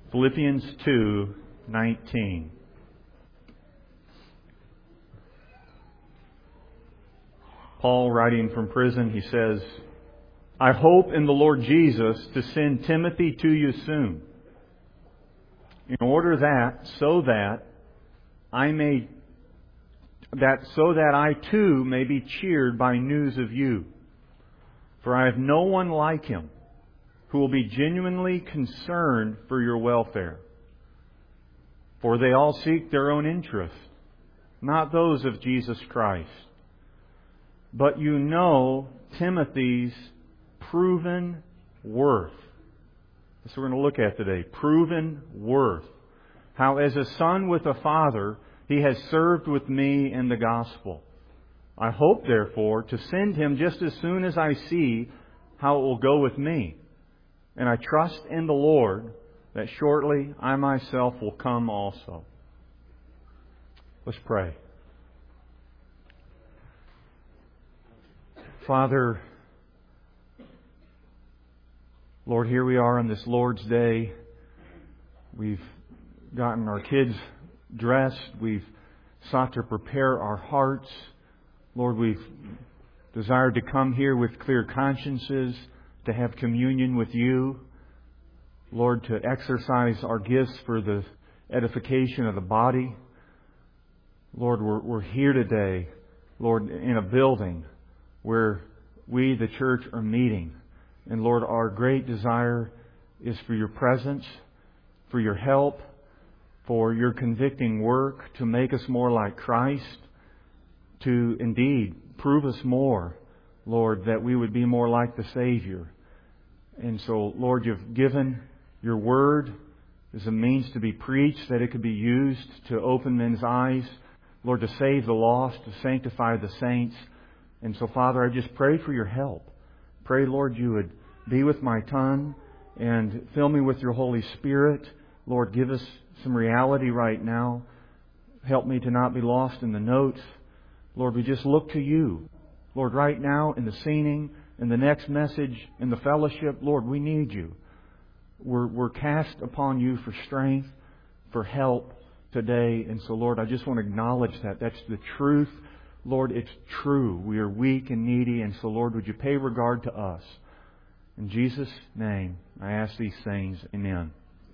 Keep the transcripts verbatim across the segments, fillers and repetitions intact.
Philippians two nineteen. Paul, writing from prison, he says, I hope in the Lord Jesus to send Timothy to you soon, in order that, so that I may, that so that I too may be cheered by news of you. For I have no one like him who will be genuinely concerned for your welfare. For they all seek their own interest, not those of Jesus Christ. But you know Timothy's proven worth. That's what we're going to look at today. Proven worth. How as a son with a father, he has served with me in the gospel. I hope, therefore, to send him just as soon as I see how it will go with me. And I trust in the Lord that shortly I myself will come also. Let's pray. Father, Lord, here we are on this Lord's Day. We've gotten our kids dressed. We've sought to prepare our hearts. Lord, we've desired to come here with clear consciences, to have communion with You. Lord, to exercise our gifts for the edification of the body. Lord, we're, we're here today, Lord, in a building where we, the church, are meeting. And Lord, our great desire is for Your presence, for Your help, for Your convicting work to make us more like Christ, to indeed prove us more, Lord, that we would be more like the Savior. And so, Lord, You've given Your Word as a means to be preached, that it could be used to open men's eyes, Lord, to save the lost, to sanctify the saints. And so, Father, I just pray for Your help. Pray, Lord, You would be with my tongue and fill me with Your Holy Spirit. Lord, give us some reality right now. Help me to not be lost in the notes. Lord, we just look to You. Lord, right now in the singing, in the next message, in the fellowship, Lord, we need You. We're, we're cast upon You for strength, for help today. And so, Lord, I just want to acknowledge that. That's the truth. Lord, it's true. We are weak and needy. And so, Lord, would You pay regard to us? In Jesus' name, I ask these things. Amen.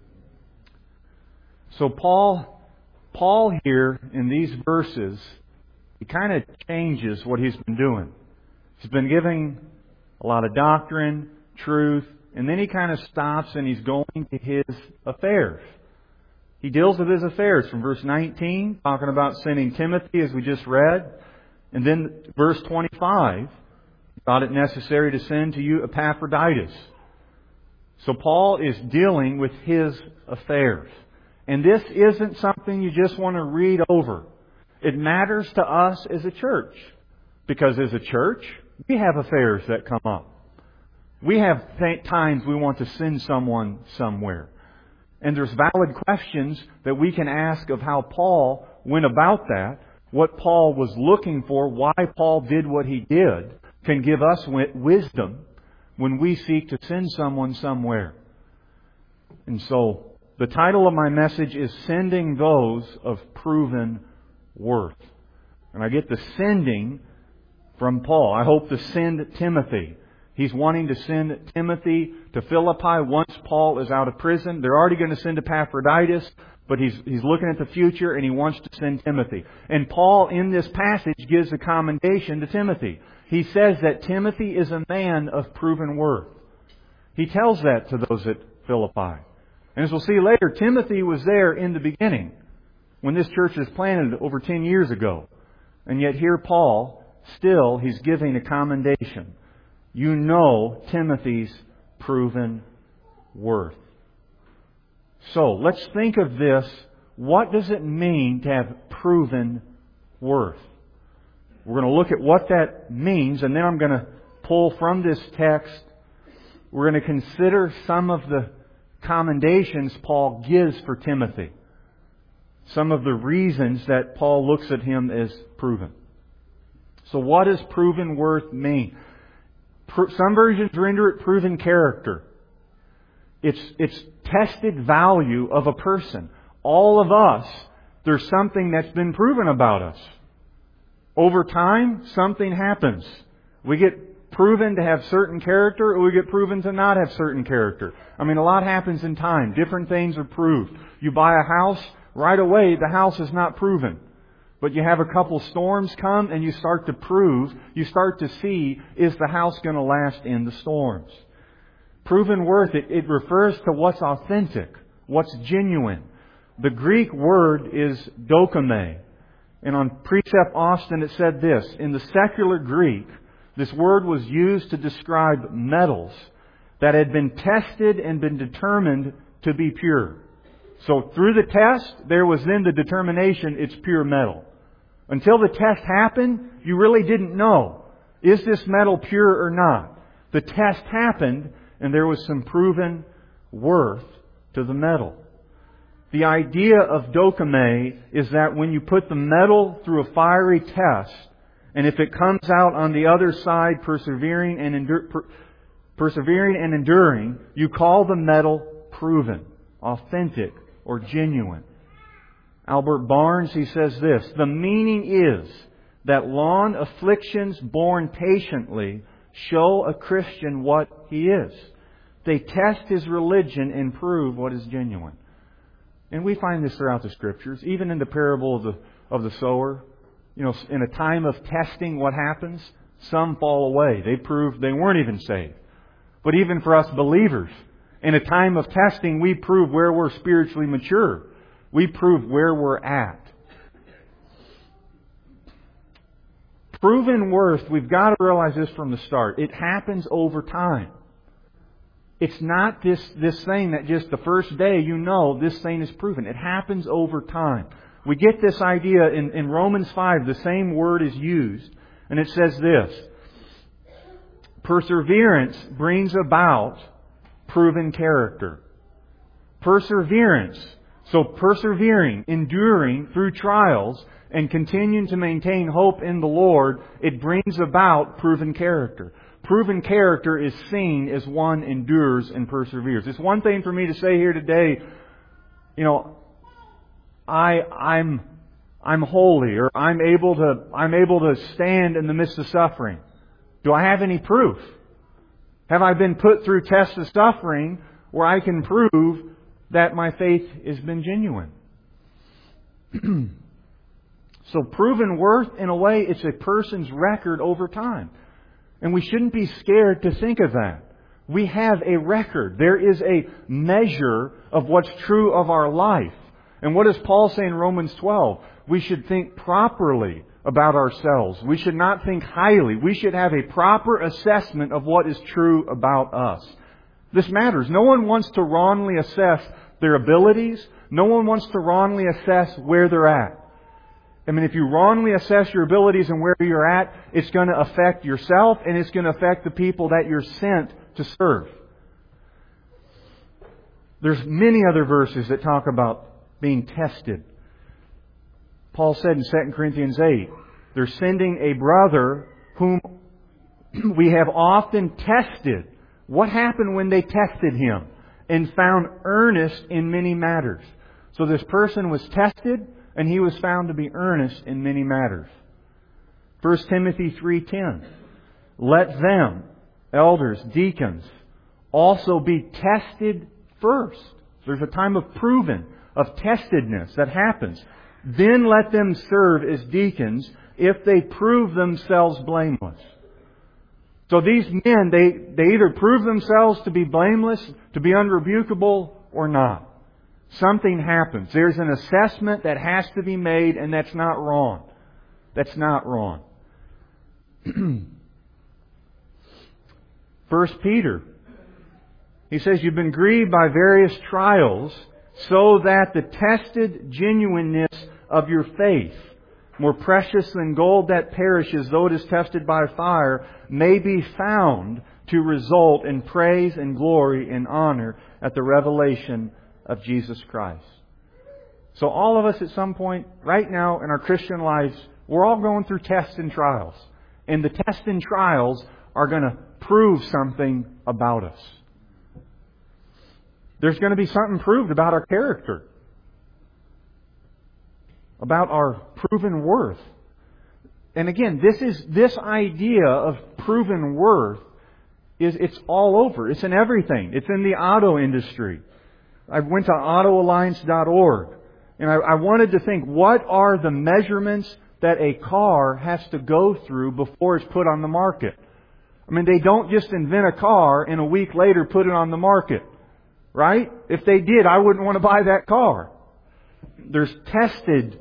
So Paul, Paul here in these verses, he kind of changes what he's been doing. He's been giving a lot of doctrine, truth, and then he kind of stops and he's going to his affairs. He deals with his affairs from verse nineteen, talking about sending Timothy, as we just read. And then verse twenty-five, he thought it necessary to send to you Epaphroditus. So Paul is dealing with his affairs. And this isn't something you just want to read over. It matters to us as a church. Because as a church, we have affairs that come up. We have th- times we want to send someone somewhere. And there's valid questions that we can ask of how Paul went about that, what Paul was looking for, why Paul did what he did, can give us wisdom when we seek to send someone somewhere. And so, the title of my message is Sending Those of Proven Worth. And I get the sending from Paul. I hope to send Timothy. He's wanting to send Timothy to Philippi once Paul is out of prison. They're already going to send Epaphroditus, but he's, he's looking at the future and he wants to send Timothy. And Paul, in this passage, gives a commendation to Timothy. He says that Timothy is a man of proven worth. He tells that to those at Philippi. And as we'll see later, Timothy was there in the beginning when this church was planted over ten years ago. And yet here Paul, still, he's giving a commendation. You know Timothy's proven worth. So, let's think of this. What does it mean to have proven worth? We're going to look at what that means, and then I'm going to pull from this text. We're going to consider some of the commendations Paul gives for Timothy. Some of the reasons that Paul looks at him as proven. So what does proven worth mean? Some versions render it proven character. It's, it's tested value of a person. All of us, there's something that's been proven about us. Over time, something happens. We get proven to have certain character, or we get proven to not have certain character. I mean, a lot happens in time. Different things are proved. You buy a house, right away, the house is not proven. But you have a couple storms come and you start to prove, you start to see, is the house going to last in the storms? Proven worth, it, it refers to what's authentic, what's genuine. The Greek word is dokime. And on Precept Austin it said this, in the secular Greek, this word was used to describe metals that had been tested and been determined to be pure. So through the test, there was then the determination it's pure metal. Until the test happened, you really didn't know, is this metal pure or not? The test happened, and there was some proven worth to the metal. The idea of dokime is that when you put the metal through a fiery test, and if it comes out on the other side persevering and endur- per- persevering and enduring, you call the metal proven, authentic, or genuine. Albert Barnes, he says this, the meaning is that long afflictions borne patiently show a Christian what he is. They test his religion and prove what is genuine. And we find this throughout the Scriptures, even in the parable of the, of the sower. You know, in a time of testing, what happens? Some fall away. They prove they weren't even saved. But even for us believers, in a time of testing, we prove where we're spiritually mature. We prove where we're at. Proven worth, we've got to realize this from the start. It happens over time. It's not this, this thing that just the first day you know this thing is proven. It happens over time. We get this idea in, in Romans five, the same word is used. And it says this, perseverance brings about proven character. Perseverance. So persevering, enduring through trials, and continuing to maintain hope in the Lord, it brings about proven character. Proven character is seen as one endures and perseveres. It's one thing for me to say here today, you know, I, I'm, I'm holy, or I'm able to, I'm able to stand in the midst of suffering. Do I have any proof? Have I been put through tests of suffering where I can prove that my faith has been genuine? So proven worth, in a way, it's a person's record over time. And we shouldn't be scared to think of that. We have a record. There is a measure of what's true of our life. And what does Paul say in Romans twelve? We should think properly about ourselves. We should not think highly. We should have a proper assessment of what is true about us. This matters. No one wants to wrongly assess their abilities. No one wants to wrongly assess where they're at. I mean, if you wrongly assess your abilities and where you're at, it's going to affect yourself and it's going to affect the people that you're sent to serve. There's many other verses that talk about being tested. Paul said in Second Corinthians eight, they're sending a brother whom we have often tested. What happened when they tested him? And found earnest in many matters. So this person was tested, and he was found to be earnest in many matters. First Timothy three ten. Let them, elders, deacons, also be tested first. There's a time of proven, of testedness that happens. Then let them serve as deacons if they prove themselves blameless. So these men, they, they either prove themselves to be blameless, to be unrebukable, or not. Something happens. There's an assessment that has to be made, and that's not wrong. That's not wrong. First Peter, he says, you've been grieved by various trials, so that the tested genuineness of your faith, more precious than gold that perishes, though it is tested by fire, may be found to result in praise and glory and honor at the revelation of Jesus Christ. So all of us at some point, right now in our Christian lives, we're all going through tests and trials. And the tests and trials are going to prove something about us. There's going to be something proved about our character, about our proven worth. And again, this is this idea of proven worth is it's all over. It's in everything. It's in the auto industry. I went to auto alliance dot org and I, I wanted to think, what are the measurements that a car has to go through before it's put on the market? I mean, they don't just invent a car and a week later put it on the market. Right? If they did, I wouldn't want to buy that car. There's tested,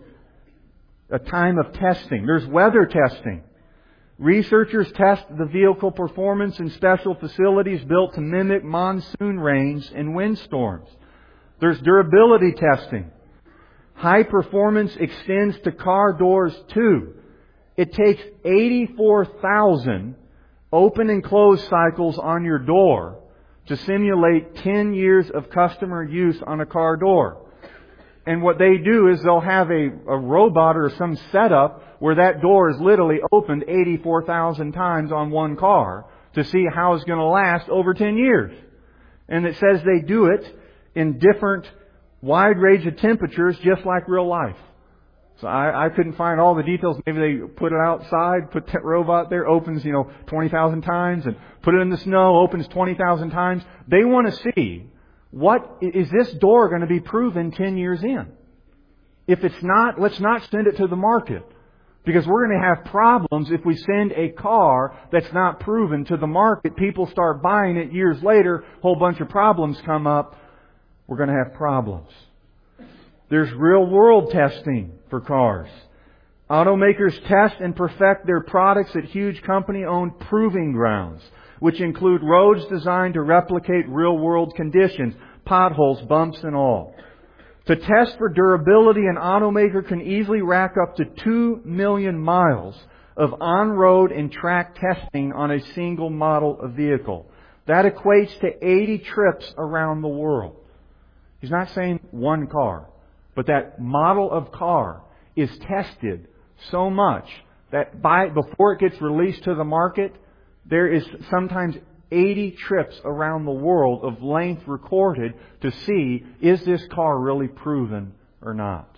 a time of testing. There's weather testing. Researchers test the vehicle performance in special facilities built to mimic monsoon rains and windstorms. There's durability testing. High performance extends to car doors too. It takes eighty-four thousand open and close cycles on your door to simulate ten years of customer use on a car door. And what they do is they'll have a, a robot or some setup where that door is literally opened eighty-four thousand times on one car to see how it's going to last over ten years. And it says they do it in different wide range of temperatures just like real life. So I, I couldn't find all the details. Maybe they put it outside, put that robot there, opens, you know, twenty thousand times, and put it in the snow, opens twenty thousand times. They want to see, what is this door going to be proven ten years in? If it's not, let's not send it to the market. Because we're going to have problems if we send a car that's not proven to the market. People start buying it years later, a whole bunch of problems come up. We're going to have problems. There's real world testing for cars. Automakers test and perfect their products at huge company-owned proving grounds, which include roads designed to replicate real world conditions, potholes, bumps, and all. To test for durability, an automaker can easily rack up to two million miles of on-road and track testing on a single model of vehicle. That equates to eighty trips around the world. He's not saying one car, but that model of car is tested so much that by before it gets released to the market, there is sometimes eighty trips around the world of length recorded to see, is this car really proven or not?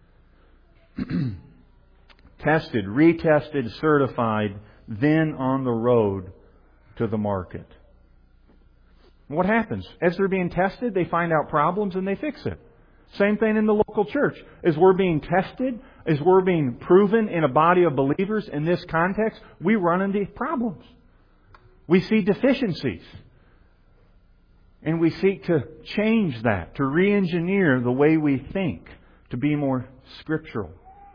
Tested, retested, certified, then on the road to the market. What happens? As they're being tested, they find out problems and they fix it. Same thing in the local church. As we're being tested, as we're being proven in a body of believers in this context, we run into problems. We see deficiencies. And we seek to change that, to re-engineer the way we think, to be more scriptural.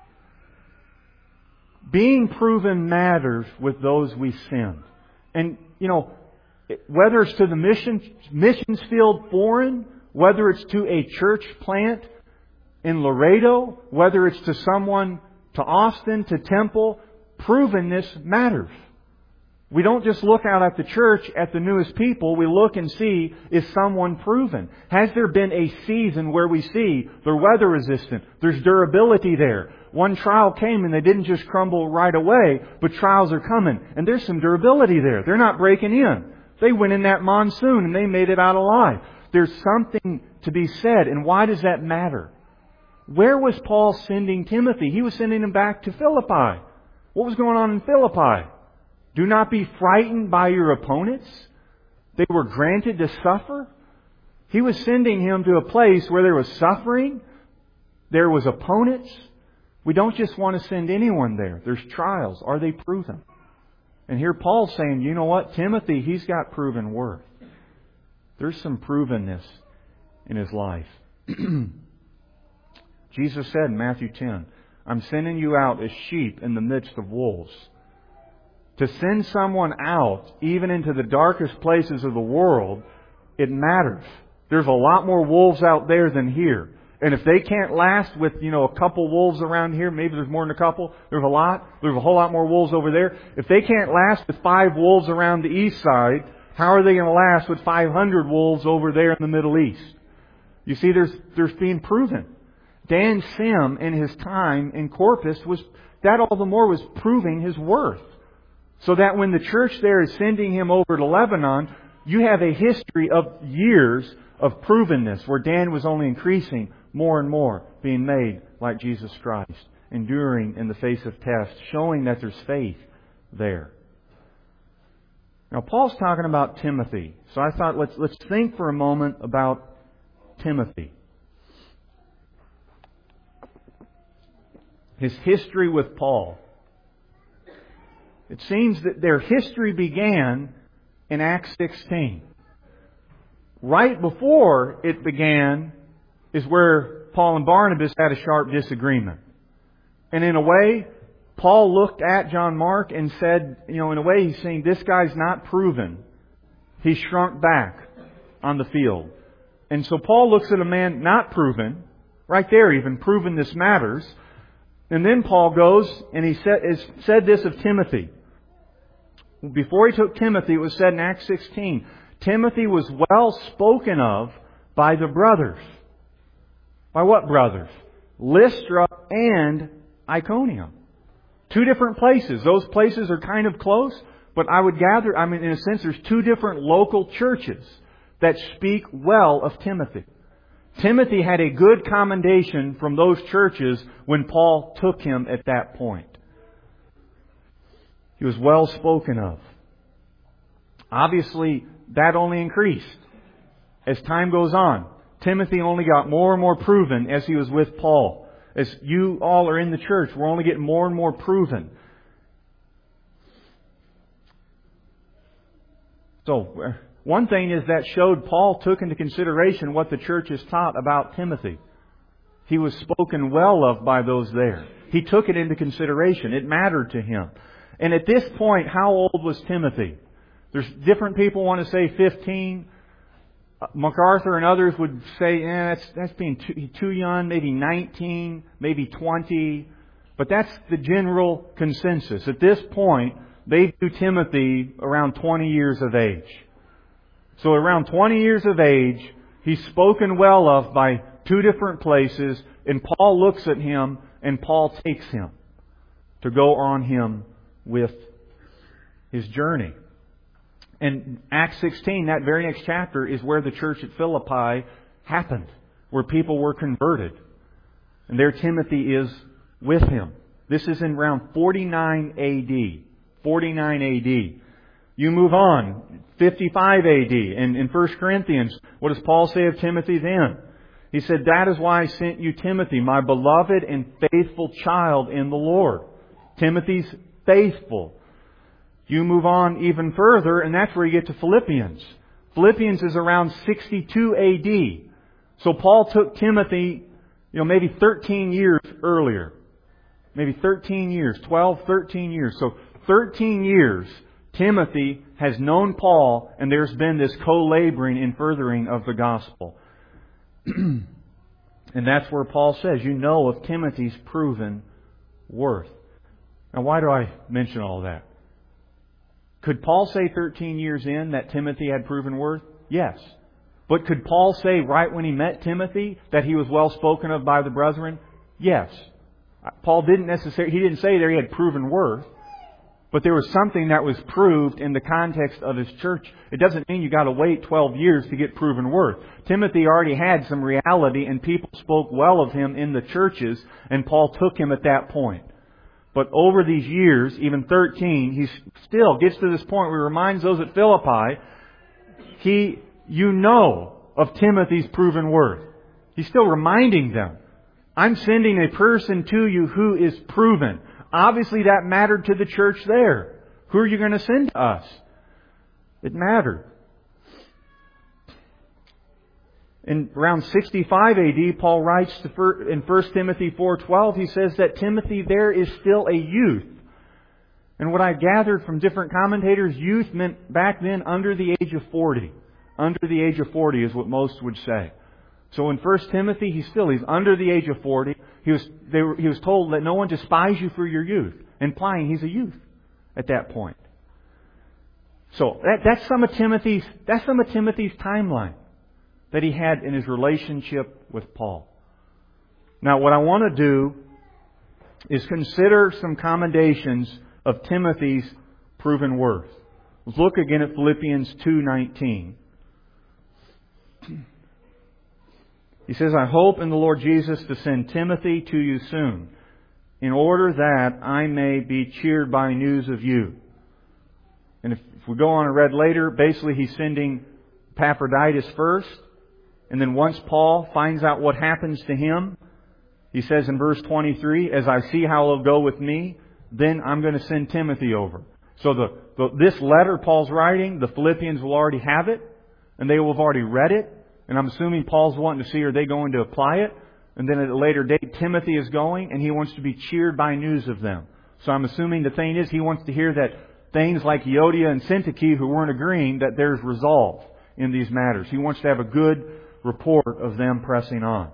Being proven matters with those we send. And, you know, whether it's to the mission, missions field foreign, whether it's to a church plant in Laredo, whether it's to someone to Austin, to Temple, provenness matters. We don't just look out at the church, at the newest people. We look and see, is someone proven? Has there been a season where we see they're weather resistant? There's durability there. One trial came and they didn't just crumble right away, but trials are coming. And there's some durability there. They're not breaking in. They went in that monsoon and they made it out alive. There's something to be said. And why does that matter? Where was Paul sending Timothy? He was sending him back to Philippi. What was going on in Philippi? Do not be frightened by your opponents. They were granted to suffer. He was sending him to a place where there was suffering. There was opponents. We don't just want to send anyone there. There's trials. Are they proven? And here Paul's saying, you know what? Timothy, he's got proven worth. There's some provenness in his life. Jesus said in Matthew ten, I'm sending you out as sheep in the midst of wolves. To send someone out, even into the darkest places of the world, it matters. There's a lot more wolves out there than here. And if they can't last with, you know, a couple wolves around here, maybe there's more than a couple, there's a lot, there's a whole lot more wolves over there. If they can't last with five wolves around the east side, how are they going to last with five hundred wolves over there in the Middle East? You see, there's there's being proven. Dan Sim, in his time in Corpus, was that all the more was proving his worth. So that when the church there is sending him over to Lebanon, you have a history of years of provenness where Dan was only increasing more and more, being made like Jesus Christ, enduring in the face of tests, showing that there's faith there. Now, Paul's talking about Timothy. So I thought, let's, let's think for a moment about Timothy. His history with Paul. It seems that their history began in Acts sixteen. Right before it began is where Paul and Barnabas had a sharp disagreement. And in a way, Paul looked at John Mark and said, you know, in a way he's saying, this guy's not proven. He shrunk back on the field. And so Paul looks at a man not proven, right there even, proven this matters. And then Paul goes and he said, said this of Timothy. Before he took Timothy, it was said in Acts sixteen, Timothy was well spoken of by the brothers. By what brothers? Lystra and Iconium. Two different places. Those places are kind of close, but I would gather, I mean, in a sense, there's two different local churches that speak well of Timothy. Timothy had a good commendation from those churches when Paul took him at that point. He was well spoken of. Obviously, that only increased as time goes on. Timothy only got more and more proven as he was with Paul. As you all are in the church, we're only getting more and more proven. So, one thing is that showed Paul took into consideration what the church has taught about Timothy. He was spoken well of by those there. He took it into consideration. It mattered to him. And at this point, how old was Timothy? There's different people want to say fifteen. MacArthur and others would say, eh, that's, that's being too, too young, maybe nineteen, maybe twenty. But that's the general consensus. At this point, they view Timothy around twenty years of age. So around twenty years of age, he's spoken well of by two different places, and Paul looks at him, and Paul takes him to go on him with his journey. And Acts sixteen, that very next chapter, is where the church at Philippi happened, where people were converted. And there Timothy is with him. This is in around forty-nine A D. forty-nine A D. You move on, fifty-five A D. And in First Corinthians, what does Paul say of Timothy then? He said, that is why I sent you Timothy, my beloved and faithful child in the Lord. Timothy's faithful. You move on even further, and that's where you get to Philippians. Philippians is around sixty-two A D. So Paul took Timothy, you know, maybe thirteen years earlier. Maybe thirteen years, twelve, thirteen years. So thirteen years, Timothy has known Paul, and there's been this co-laboring and furthering of the gospel. And that's where Paul says, you know of Timothy's proven worth. Now, why do I mention all that? Could Paul say thirteen years in that Timothy had proven worth? Yes. But could Paul say right when he met Timothy that he was well spoken of by the brethren? Yes. Paul didn't necessarily, he didn't say there he had proven worth, but there was something that was proved in the context of his church. It doesn't mean you got to wait twelve years to get proven worth. Timothy already had some reality, and people spoke well of him in the churches, and Paul took him at that point. But over these years, even thirteen, he still gets to this point where he reminds those at Philippi, he, you know of Timothy's proven worth. He's still reminding them, I'm sending a person to you who is proven. Obviously that mattered to the church there. Who are you going to send to us? It mattered. In around sixty-five A D, Paul writes to in First Timothy four twelve, he says that Timothy there is still a youth. And what I gathered from different commentators, youth meant back then under the age of forty. Under the age of forty is what most would say. So in First Timothy, he's still, he's under the age of forty. He was, they were, he was told that no one despise you for your youth, implying he's a youth at that point. So that, that's some of Timothy's, that's some of Timothy's timeline that he had in his relationship with Paul. Now, what I want to do is consider some commendations of Timothy's proven worth. Let's look again at Philippians two nineteen. He says, I hope in the Lord Jesus to send Timothy to you soon, in order that I may be cheered by news of you. And if, if we go on and read later, basically he's sending Epaphroditus first. And then once Paul finds out what happens to him, he says in verse twenty-three, as I see how it'll go with me, then I'm going to send Timothy over. So the, the this letter Paul's writing, the Philippians will already have it, and they will have already read it. And I'm assuming Paul's wanting to see, are they going to apply it? And then at a later date, Timothy is going, and he wants to be cheered by news of them. So I'm assuming the thing is, he wants to hear that things like Euodia and Syntyche, who weren't agreeing, that there's resolve in these matters. He wants to have a good report of them pressing on.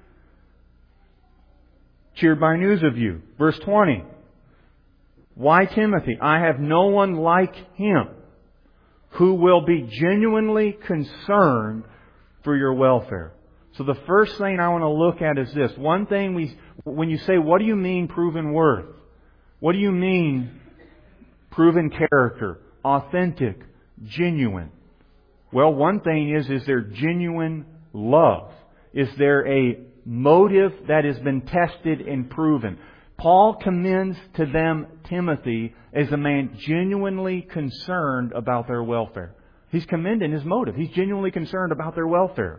Cheered by news of you. Verse twenty. Why Timothy? I have no one like him who will be genuinely concerned for your welfare. So the first thing I want to look at is this. One thing we, when you say, what do you mean proven worth? What do you mean proven character? Authentic, genuine. Well, one thing is, is there genuine love? Is there a motive that has been tested and proven? Paul commends to them Timothy as a man genuinely concerned about their welfare. He's commending his motive. He's genuinely concerned about their welfare.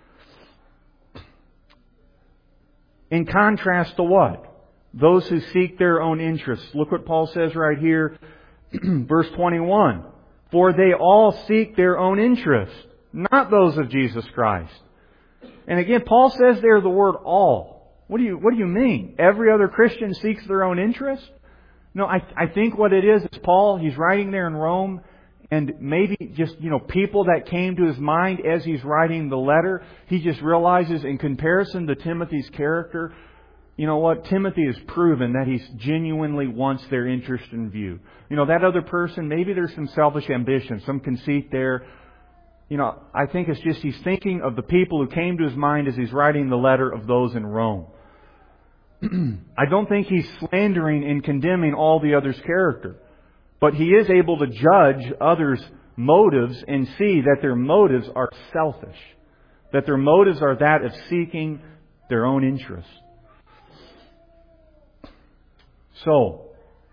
In contrast to what? Those who seek their own interests. Look what Paul says right here, verse twenty-one. For they all seek their own interests, not those of Jesus Christ. And again, Paul says there the word all. What do you, what do you mean? Every other Christian seeks their own interest? No, I, I think what it is, is Paul, he's writing there in Rome, and maybe just, you know, people that came to his mind as he's writing the letter, he just realizes in comparison to Timothy's character, you know what, Timothy has proven that he genuinely wants their interest in view. You know, that other person, maybe there's some selfish ambition, some conceit there. You know, I think it's just he's thinking of the people who came to his mind as he's writing the letter of those in Rome. I don't think he's slandering and condemning all the others' character. But he is able to judge others' motives and see that their motives are selfish. That their motives are that of seeking their own interest. So,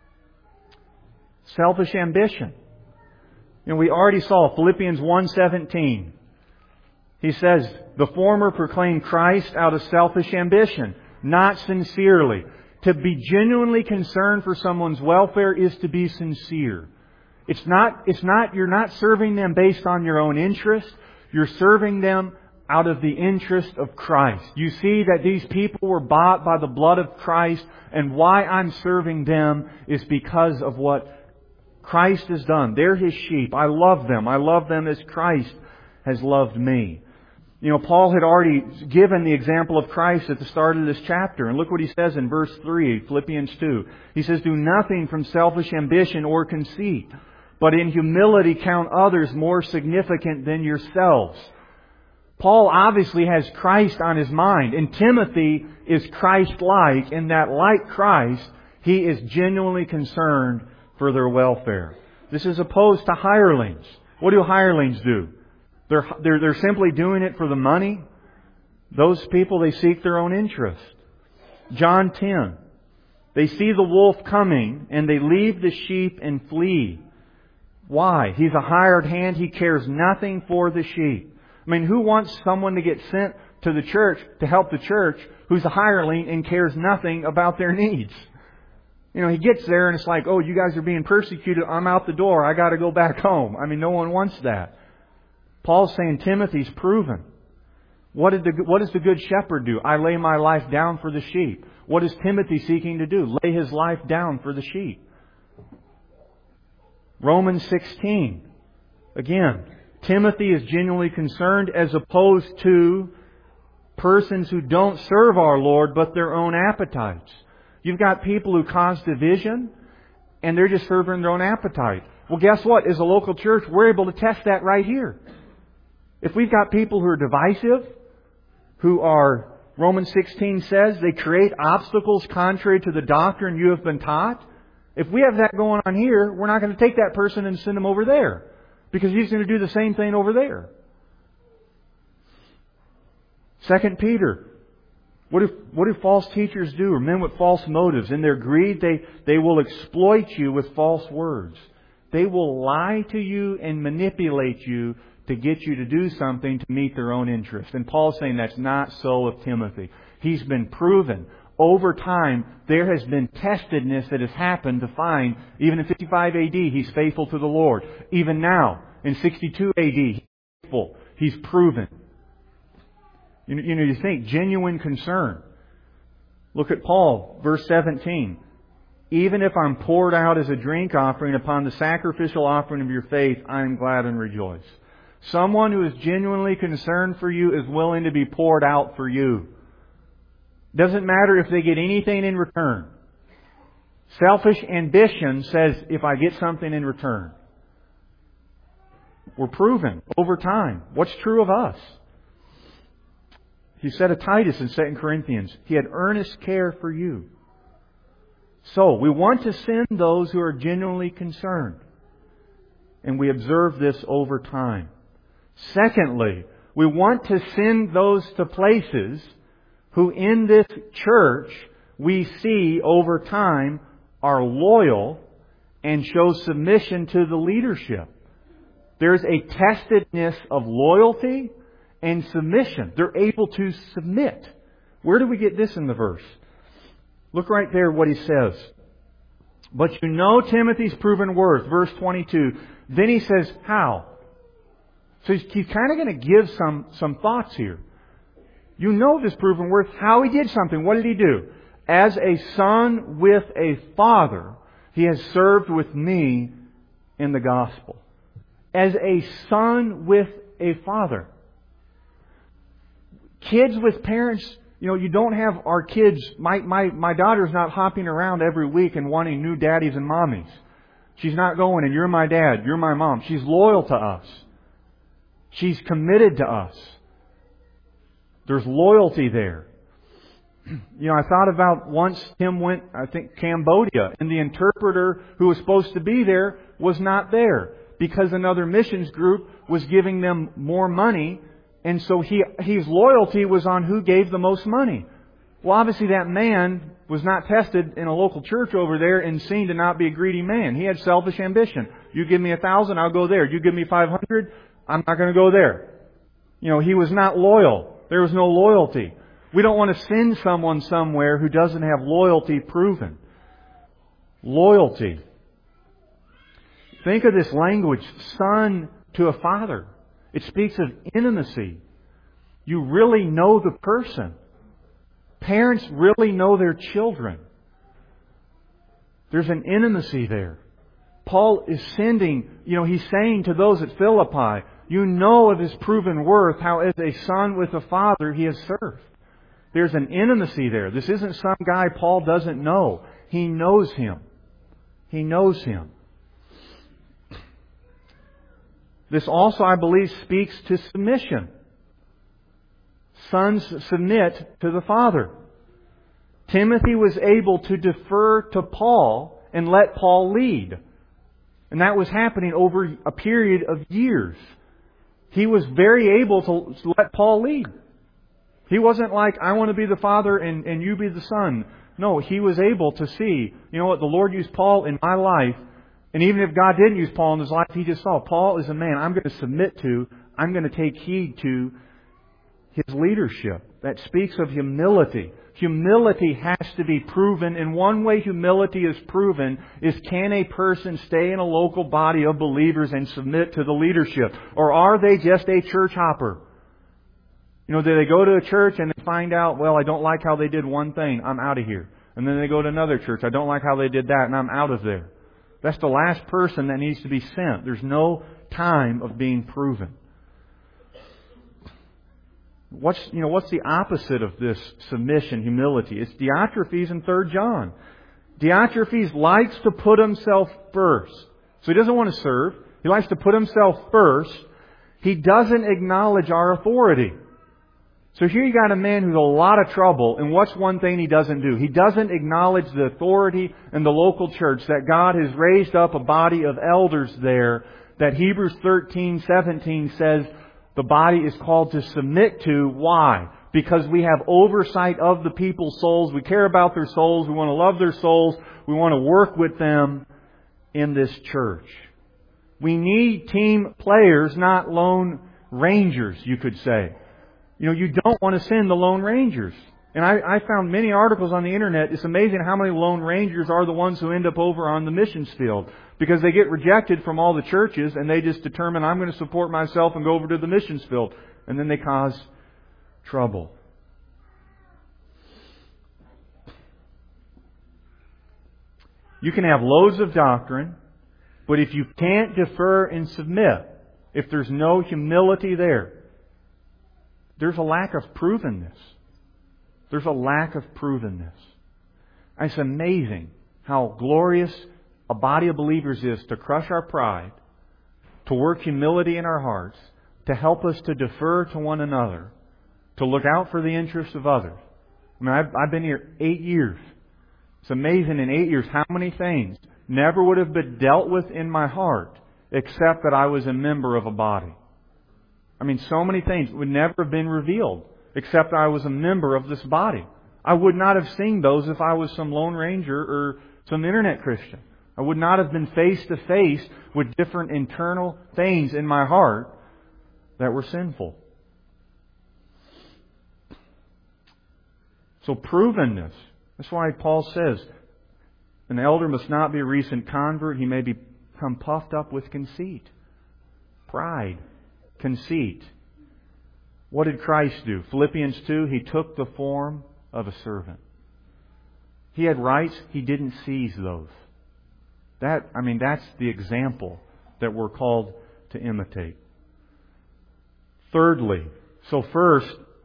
selfish ambition. You know, we already saw Philippians one seventeen. He says, the former proclaim Christ out of selfish ambition, not sincerely. To be genuinely concerned for someone's welfare is to be sincere. It's not, it's not, you're not serving them based on your own interest. You're serving them out of the interest of Christ. You see that these people were bought by the blood of Christ, and why I'm serving them is because of what Christ has done. They're His sheep. I love them. I love them as Christ has loved me. You know, Paul had already given the example of Christ at the start of this chapter. And look what he says in verse three, Philippians two. He says, do nothing from selfish ambition or conceit, but in humility count others more significant than yourselves. Paul obviously has Christ on his mind. And Timothy is Christ-like in that, like Christ, he is genuinely concerned for their welfare. This is opposed to hirelings. What do hirelings do? They're, they're, they're simply doing it for the money. Those people, they seek their own interest. John ten. They see the wolf coming and they leave the sheep and flee. Why? He's a hired hand. He cares nothing for the sheep. I mean, who wants someone to get sent to the church to help the church who's a hireling and cares nothing about their needs? You know, he gets there and it's like, oh, you guys are being persecuted. I'm out the door. I got to go back home. I mean, no one wants that. Paul's saying Timothy's proven. What did the, what does the good shepherd do? I lay my life down for the sheep. What is Timothy seeking to do? Lay his life down for the sheep. Romans sixteen. Again, Timothy is genuinely concerned as opposed to persons who don't serve our Lord but their own appetites. You've got people who cause division and they're just serving their own appetite. Well, guess what? As a local church, we're able to test that right here. If we've got people who are divisive, who are, Romans sixteen says, they create obstacles contrary to the doctrine you have been taught, If we have that going on here, we're not going to take that person and send them over there, because he's going to do the same thing over there. Second Peter. What do, what do false teachers do, or men with false motives? In their greed, they, they will exploit you with false words. They will lie to you and manipulate you to get you to do something to meet their own interest. And Paul's saying that's not so of Timothy. He's been proven. Over time, there has been testedness that has happened to find, even in fifty-five A D, he's faithful to the Lord. Even now, in sixty-two A D, he's faithful. He's proven. You know, you know, you think genuine concern. Look at Paul, verse seventeen. Even if I'm poured out as a drink offering upon the sacrificial offering of your faith, I am glad and rejoice. Someone who is genuinely concerned for you is willing to be poured out for you. Doesn't matter if they get anything in return. Selfish ambition says, if I get something in return. We're proven over time. What's true of us? He said of Titus in Second Corinthians, he had earnest care for you. So, we want to send those who are genuinely concerned. And we observe this over time. Secondly, we want to send those to places who in this church we see over time are loyal and show submission to the leadership. There's a testedness of loyalty and submission. They're able to submit. Where do we get this in the verse? Look right there what he says. But you know Timothy's proven worth. Verse twenty-two. Then he says, how? So he's, he's kind of going to give some, some thoughts here. You know this proven worth. How he did something. What did he do? As a son with a father, he has served with me in the gospel. As a son with a father. Kids with parents, you know, you don't have our kids. My, my, my daughter's not hopping around every week and wanting new daddies and mommies. She's not going, and you're my dad, you're my mom. She's loyal to us. She's committed to us. There's loyalty there. You know, I thought about once Tim went, I think, Cambodia, and the interpreter who was supposed to be there was not there because another missions group was giving them more money. And so he, his loyalty was on who gave the most money. Well, obviously that man was not tested in a local church over there and seen to not be a greedy man. He had selfish ambition. You give me a thousand, I'll go there. You give me five hundred, I'm not going to go there. You know, he was not loyal. There was no loyalty. We don't want to send someone somewhere who doesn't have loyalty proven. Loyalty. Think of this language, son to a father. It speaks of intimacy. You really know the person. Parents really know their children. There's an intimacy there. Paul is sending, you know, he's saying to those at Philippi, you know of his proven worth, how as a son with a father he has served. There's an intimacy there. This isn't some guy Paul doesn't know. He knows him. He knows him. This also, I believe, speaks to submission. Sons submit to the father. Timothy was able to defer to Paul and let Paul lead. And that was happening over a period of years. He was very able to let Paul lead. He wasn't like, I want to be the father and, and you be the son. No, he was able to see, you know what, the Lord used Paul in my life. And even if God didn't use Paul in his life, he just saw Paul is a man I'm going to submit to. I'm going to take heed to his leadership. That speaks of humility. Humility has to be proven. And one way humility is proven is, can a person stay in a local body of believers and submit to the leadership? Or are they just a church hopper? You know, do they go to a church and they find out, well, I don't like how they did one thing, I'm out of here. And then they go to another church, I don't like how they did that, and I'm out of there. That's the last person that needs to be sent. There's no time of being proven. What's, you know, what's the opposite of this submission, humility? It's Diotrephes in Third John. Diotrephes likes to put himself first. So he doesn't want to serve. He likes to put himself first. He doesn't acknowledge our authority. So here you got a man who's a lot of trouble, and what's one thing he doesn't do? He doesn't acknowledge the authority in the local church, that God has raised up a body of elders there, that Hebrews thirteen seventeen says the body is called to submit to. Why? Because we have oversight of the people's souls. We care about their souls. We want to love their souls. We want to work with them in this church. We need team players, not lone rangers, you could say. You know, you don't want to send the lone rangers. And I, I found many articles on the internet. It's amazing how many lone rangers are the ones who end up over on the missions field. Because they get rejected from all the churches and they just determine, I'm going to support myself and go over to the missions field. And then they cause trouble. You can have loads of doctrine, but if you can't defer and submit, if there's no humility there, there's a lack of provenness. There's a lack of provenness. It's amazing how glorious a body of believers is to crush our pride, to work humility in our hearts, to help us to defer to one another, to look out for the interests of others. I mean, I've, I've been here eight years. It's amazing in eight years how many things never would have been dealt with in my heart except that I was a member of a body. I mean, so many things would never have been revealed except I was a member of this body. I would not have seen those if I was some Lone Ranger or some internet Christian. I would not have been face to face with different internal things in my heart that were sinful. So provenness. That's why Paul says, an elder must not be a recent convert. He may become puffed up with conceit. Pride. Conceit. What did Christ do? Philippians two, He took the form of a servant. He had rights. He didn't seize those. That, I mean, that's the example that we're called to imitate. Thirdly, so first,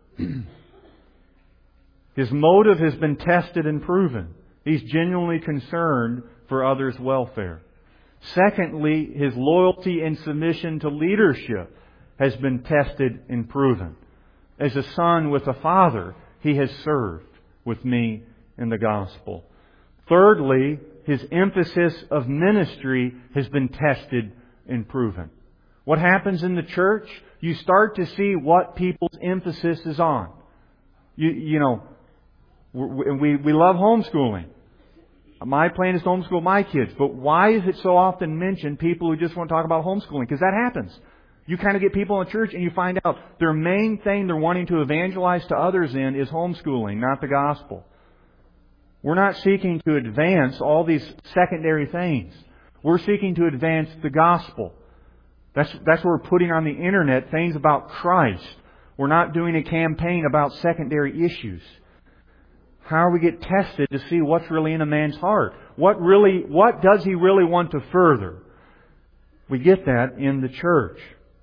his motive has been tested and proven. He's genuinely concerned for others' welfare. Secondly, his loyalty and submission to leadership has been tested and proven. As a son with a father, he has served with me in the gospel. Thirdly, his emphasis of ministry has been tested and proven. What happens in the church? You start to see what people's emphasis is on. You, you know, we, we love homeschooling. My plan is to homeschool my kids. But why is it so often mentioned, people who just want to talk about homeschooling? Because that happens. You kind of get people in the church and you find out their main thing they're wanting to evangelize to others in is homeschooling, not the gospel. We're not seeking to advance all these secondary things. We're seeking to advance the gospel. That's, that's what we're putting on the internet, things about Christ. We're not doing a campaign about secondary issues. How we get tested to see what's really in a man's heart. What really, what does he really want to further? We get that in the church.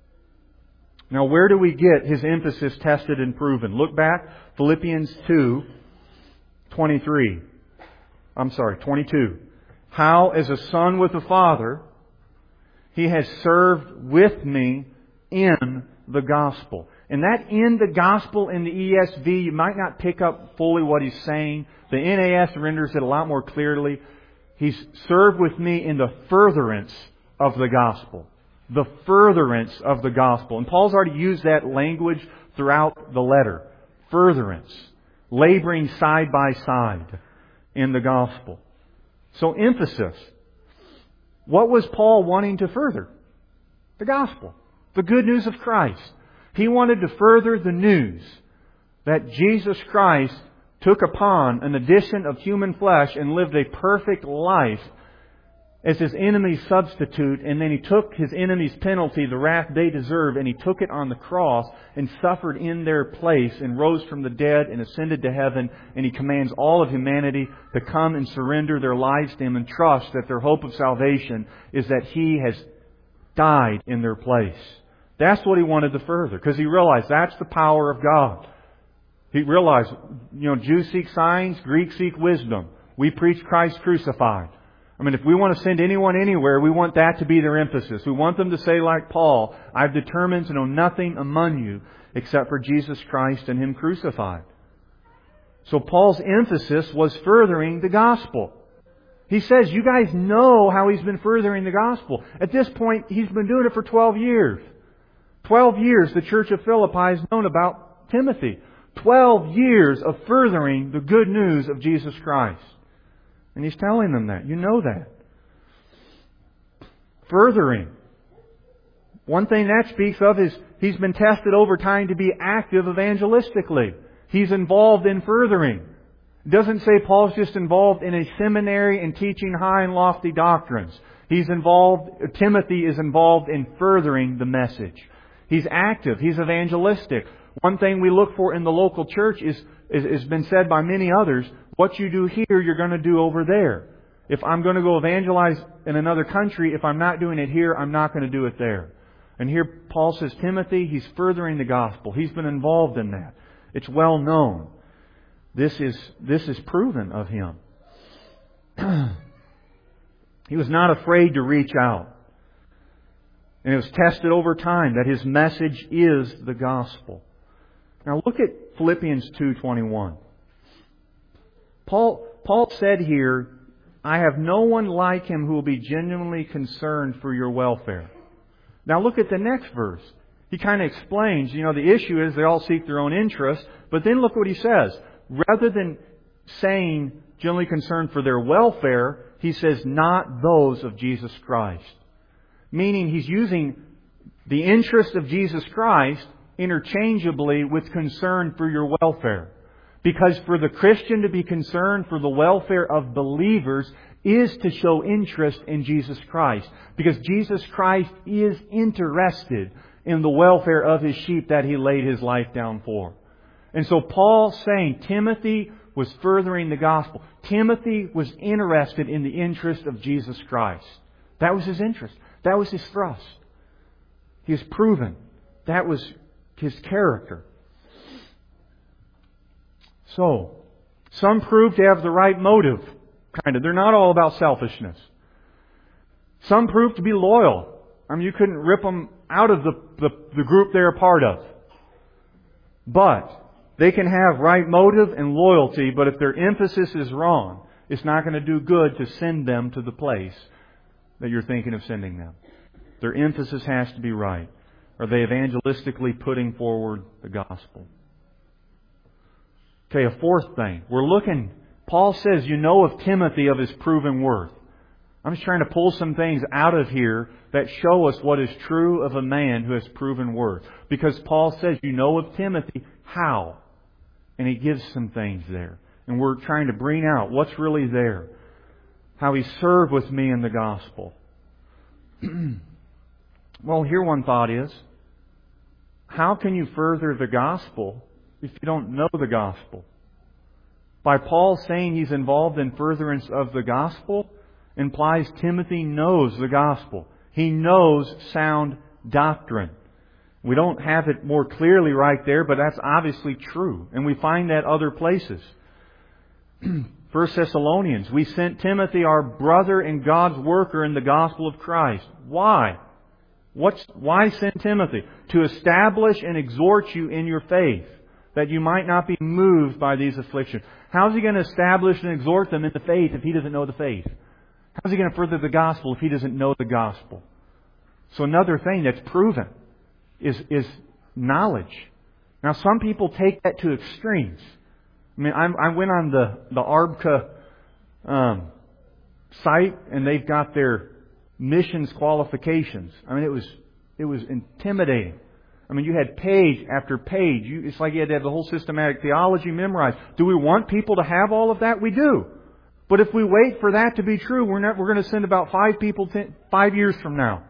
Now, where do we get his emphasis tested and proven? Look back, Philippians two, twenty-three. I'm sorry, twenty-two. How, as a son with a father, he has served with me in the gospel. And that in the gospel in the E S V, you might not pick up fully what he's saying. The N A S renders it a lot more clearly. He's served with me in the furtherance of the gospel. The furtherance of the gospel. And Paul's already used that language throughout the letter. Furtherance. Laboring side by side in the gospel. So emphasis. What was Paul wanting to further? The gospel. The good news of Christ. He wanted to further the news that Jesus Christ took upon an addition of human flesh and lived a perfect life as his enemy's substitute, and then He took his enemy's penalty, the wrath they deserve, and He took it on the cross and suffered in their place and rose from the dead and ascended to heaven, and He commands all of humanity to come and surrender their lives to Him and trust that their hope of salvation is that He has died in their place. That's what he wanted to further, because he realized that's the power of God. He realized, you know, Jews seek signs, Greeks seek wisdom. We preach Christ crucified. I I mean, if we want to send anyone anywhere, we want that to be their emphasis. We want them to say like Paul, I've determined to know nothing among you except for Jesus Christ and Him crucified. So Paul's emphasis was furthering the gospel. He says, you guys know how he's been furthering the gospel. At this point, he's been doing it for twelve years. Twelve years the church of Philippi has known about Timothy. Twelve years of furthering the good news of Jesus Christ. And he's telling them that. You know that. Furthering. One thing that speaks of is he's been tested over time to be active evangelistically. He's involved in furthering. It doesn't say Paul's just involved in a seminary and teaching high and lofty doctrines. He's involved, Timothy is involved in furthering the message. He's active. He's evangelistic. One thing we look for in the local church is, is, has been said by many others, what you do here, you're going to do over there. If I'm going to go evangelize in another country, if I'm not doing it here, I'm not going to do it there. And here Paul says, Timothy, he's furthering the gospel. He's been involved in that. It's well known. This is, this is proven of him. He was not afraid to reach out. And it was tested over time that his message is the gospel. Now look at Philippians two twenty-one. Paul, Paul said here, I have no one like him who will be genuinely concerned for your welfare. Now look at the next verse. He kind of explains, you know, the issue is they all seek their own interest. But then look what he says. Rather than saying genuinely concerned for their welfare, he says, not those of Jesus Christ. Meaning he's using the interest of Jesus Christ interchangeably with concern for your welfare. Because for the Christian to be concerned for the welfare of believers is to show interest in Jesus Christ. Because Jesus Christ is interested in the welfare of His sheep that He laid His life down for. And so Paul's saying Timothy was furthering the gospel. Timothy was interested in the interest of Jesus Christ. That was his interest. That was his thrust. He has proven. That was his character. So, some prove to have the right motive. Kind of. They're not all about selfishness. Some prove to be loyal. I mean, you couldn't rip them out of the, the, the group they're a part of. But they can have right motive and loyalty, but if their emphasis is wrong, it's not going to do good to send them to the place that you're thinking of sending them. Their emphasis has to be right. Are they evangelistically putting forward the gospel? Okay, a fourth thing. We're looking, Paul says, you know of Timothy of his proven worth. I'm just trying to pull some things out of here that show us what is true of a man who has proven worth. Because Paul says, you know of Timothy, how? And he gives some things there. And we're trying to bring out what's really there. How he served with me in the gospel. Well, here one thought is, how can you further the gospel if you don't know the gospel? By Paul saying he's involved in furtherance of the gospel implies Timothy knows the gospel. He knows sound doctrine. We don't have it more clearly right there, but that's obviously true. And we find that other places. First Thessalonians, we sent Timothy, our brother and God's worker in the gospel of Christ. Why? What's, why send Timothy? To establish and exhort you in your faith, that you might not be moved by these afflictions. How's he going to establish and exhort them in the faith if he doesn't know the faith? How's he going to further the gospel if he doesn't know the gospel? So another thing that's proven is, is knowledge. Now some people take that to extremes. I mean, I, I went on the, the A R B C A um, site and they've got their missions qualifications. I mean, it was, it was intimidating. I mean, you had page after page. You, it's like you had to have the whole systematic theology memorized. Do we want people to have all of that? We do. But if we wait for that to be true, we're not, we're going to send about five people ten, five years from now.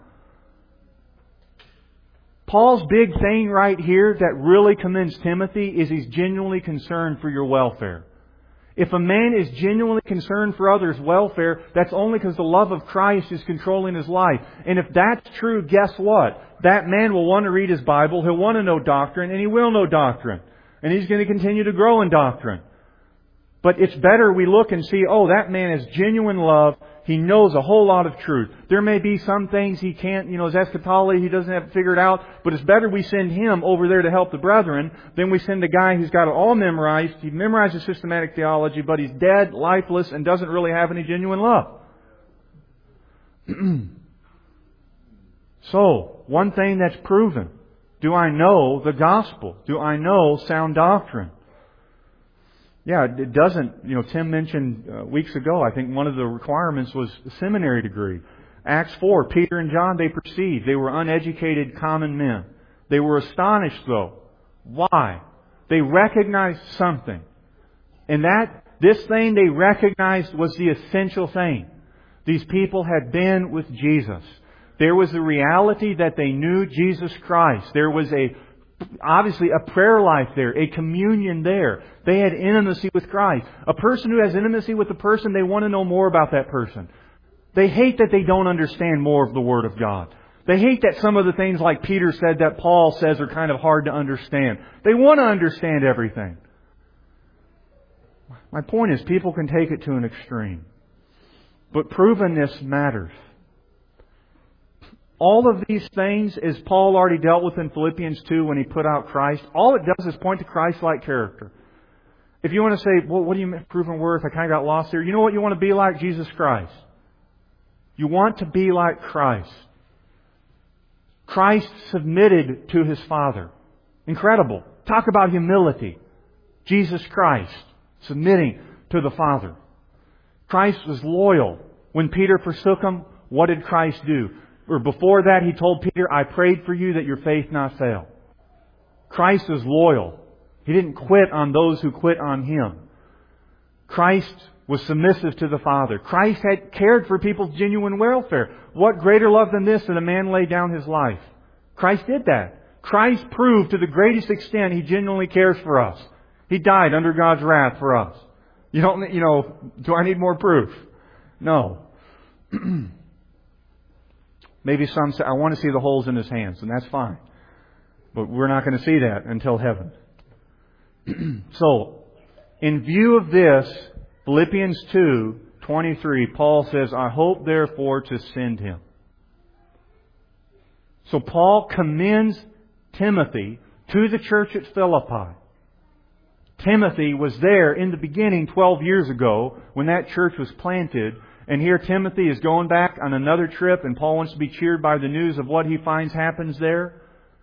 Paul's big thing right here that really commends Timothy is he's genuinely concerned for your welfare. If a man is genuinely concerned for others' welfare, that's only because the love of Christ is controlling his life. And if that's true, guess what? That man will want to read his Bible, he'll want to know doctrine, and he will know doctrine. And he's going to continue to grow in doctrine. But it's better we look and see, oh, that man has genuine love. he knows a whole lot of truth. There may be some things he can't, you know, his eschatology, he doesn't have it figured out, but it's better we send him over there to help the brethren than we send a guy who's got it all memorized. He memorizes systematic theology, but he's dead, lifeless, and doesn't really have any genuine love. So, one thing that's proven. Do I know the gospel? Do I know sound doctrine? Yeah, it doesn't, you know, Tim mentioned uh, weeks ago, I think one of the requirements was a seminary degree. Acts four, Peter and John, they perceived. They were uneducated common men. They were astonished though. Why? They recognized something. And that, this thing they recognized was the essential thing. These people had been with Jesus. There was a reality that they knew Jesus Christ. There was a obviously a prayer life there, a communion there. They had intimacy with Christ. A person who has intimacy with a person, they want to know more about that person. They hate that they don't understand more of the Word of God. They hate that some of the things like Peter said that Paul says are kind of hard to understand. They want to understand everything. My point is, people can take it to an extreme. But provenness matters. All of these things, as Paul already dealt with in Philippians two when he put out Christ, all it does is point to Christ-like character. If you want to say, well, what do you mean proven worth? I kind of got lost here. You know what you want to be like? Jesus Christ. You want to be like Christ. Christ submitted to His Father. Incredible. Talk about humility. Jesus Christ submitting to the Father. Christ was loyal. When Peter forsook Him, what did Christ do? Or before that, He told Peter, I prayed for you that your faith not fail. Christ is loyal. He didn't quit on those who quit on Him. Christ was submissive to the Father. Christ had cared for people's genuine welfare. What greater love than this that a man lay down his life? Christ did that. Christ proved to the greatest extent He genuinely cares for us. He died under God's wrath for us. You don't, you know, do I need more proof? No. Maybe some say, I want to see the holes in His hands, and that's fine. But we're not going to see that until heaven. So, in view of this, Philippians two twenty-three, Paul says, I hope therefore to send him. So Paul commends Timothy to the church at Philippi. Timothy was there in the beginning twelve years ago when that church was planted. And here Timothy is going back on another trip, and Paul wants to be cheered by the news of what he finds happens there.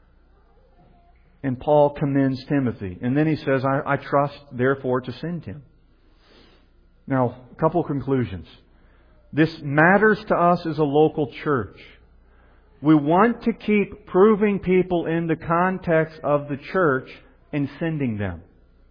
And Paul commends Timothy. And then he says, I, I trust, therefore, to send him. Now, a couple of conclusions. This matters to us as a local church. We want to keep proving people in the context of the church and sending them.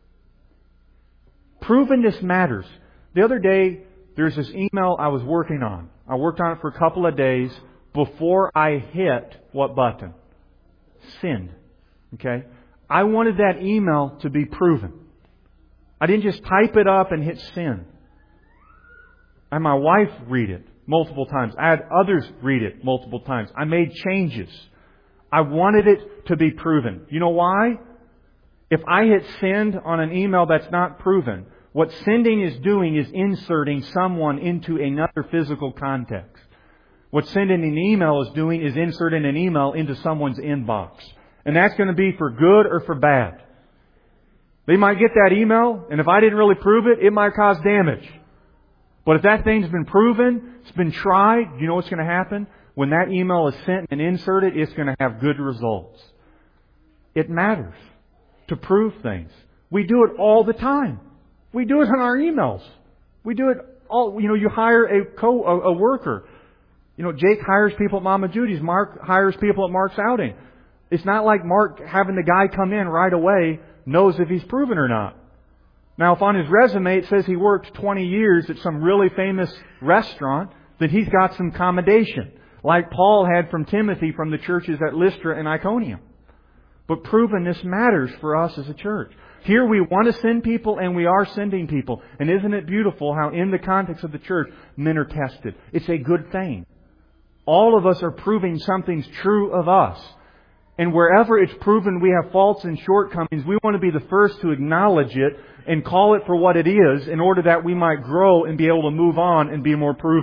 Provenness matters. The other day, there's this email I was working on. I worked on it for a couple of days before I hit what button? Send. Okay? I wanted that email to be proven. I didn't just type it up and hit send. I had my wife read it multiple times. I had others read it multiple times. I made changes. I wanted it to be proven. You know why? If I hit send on an email that's not proven, what sending is doing is inserting someone into another physical context. What sending an email is doing is inserting an email into someone's inbox. And that's going to be for good or for bad. They might get that email, and if I didn't really prove it, it might cause damage. But if that thing's been proven, it's been tried, you know what's going to happen? When that email is sent and inserted, it's going to have good results. It matters to prove things. We do it all the time. We do it on our emails. We do it all. You know, you hire a co a, a worker. You know, Jake hires people at Mama Judy's. Mark hires people at Mark's outing. It's not like Mark having the guy come in right away knows if he's proven or not. Now, if on his resume it says he worked twenty years at some really famous restaurant, then he's got some commendation, like Paul had from Timothy from the churches at Lystra and Iconium. But provenness matters for us as a church. Here we want to send people, and we are sending people. And isn't it beautiful how in the context of the church, men are tested? It's a good thing. All of us are proving something's true of us. And wherever it's proven we have faults and shortcomings, we want to be the first to acknowledge it and call it for what it is in order that we might grow and be able to move on and be more proven.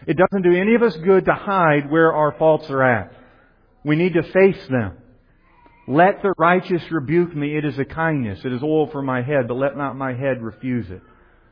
It doesn't do any of us good to hide where our faults are at. We need to face them. Let the righteous rebuke me. It is a kindness. It is oil for my head, but let not my head refuse it.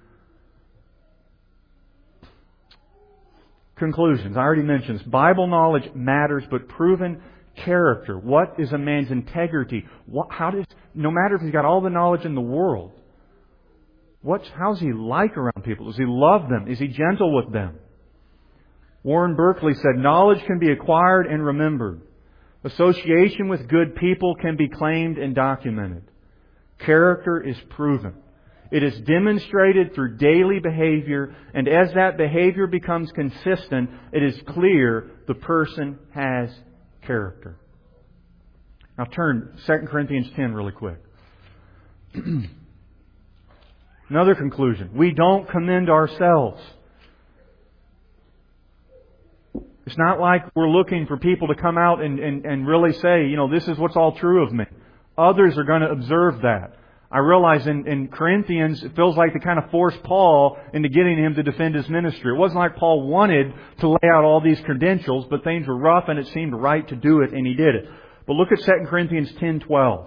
Conclusions. I already mentioned this. Bible knowledge matters, but proven character. What is a man's integrity? What, how does, no matter if he's got all the knowledge in the world, what's, how's he like around people? Does he love them? Is he gentle with them? Warren Berkeley said, knowledge can be acquired and remembered. Association with good people can be claimed and documented. Character is proven. It is demonstrated through daily behavior, and as that behavior becomes consistent, it is clear the person has character. Now turn to Second Corinthians ten really quick. Another conclusion. We don't commend ourselves. It's not like we're looking for people to come out and, and, and really say, you know, this is what's all true of me. Others are going to observe that. I realize in, in Corinthians, it feels like they kind of forced Paul into getting him to defend his ministry. It wasn't like Paul wanted to lay out all these credentials, but things were rough and it seemed right to do it, and he did it. But look at Second Corinthians ten twelve.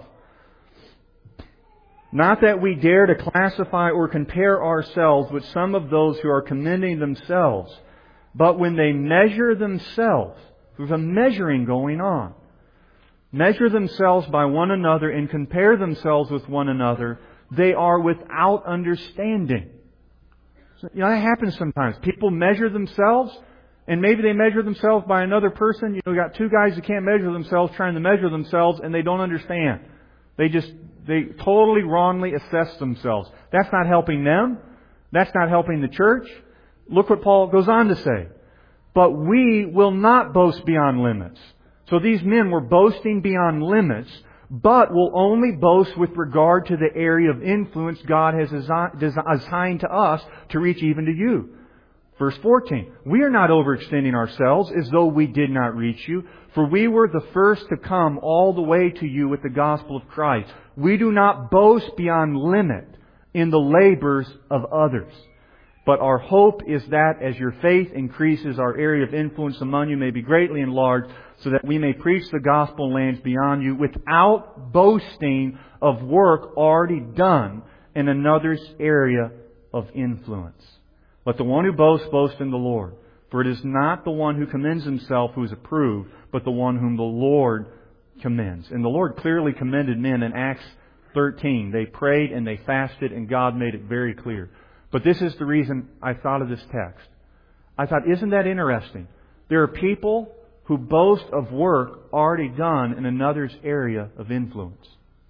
Not that we dare to classify or compare ourselves with some of those who are commending themselves, but when they measure themselves, there's a measuring going on. Measure themselves by one another and compare themselves with one another, they are without understanding. So, you know, that happens sometimes. People measure themselves, and maybe they measure themselves by another person. You know, you got two guys that can't measure themselves trying to measure themselves, and they don't understand. They just, they totally wrongly assess themselves. That's not helping them. That's not helping the church. Look what Paul goes on to say. But we will not boast beyond limits. So these men were boasting beyond limits, but will only boast with regard to the area of influence God has assigned to us to reach even to you. Verse fourteen, we are not overextending ourselves as though we did not reach you, for we were the first to come all the way to you with the gospel of Christ. We do not boast beyond limit in the labors of others. But our hope is that as your faith increases, our area of influence among you may be greatly enlarged, so that we may preach the gospel in lands beyond you without boasting of work already done in another's area of influence. Let the one who boasts boast in the Lord. For it is not the one who commends himself who is approved, but the one whom the Lord commends. And the Lord clearly commended men in Acts thirteen. They prayed and they fasted, and God made it very clear. But this is the reason I thought of this text. I thought, isn't that interesting? There are people who boast of work already done in another's area of influence.